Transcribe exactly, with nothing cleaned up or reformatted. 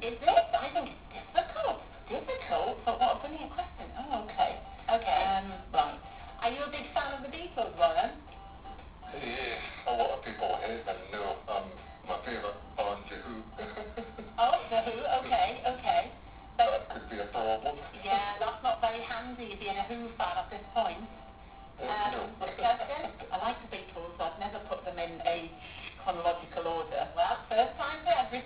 Is it? I think it's difficult. Difficult? But what a brilliant question. Oh, okay. Okay. Um, right. Are you a big fan of the Beatles, Ryan? Yeah, a lot of people hate them. No, um, my favourite band, The Who. Oh, The Who. Okay, okay. But That could be a problem. yeah, that's not very handy if you're a Who fan at this point.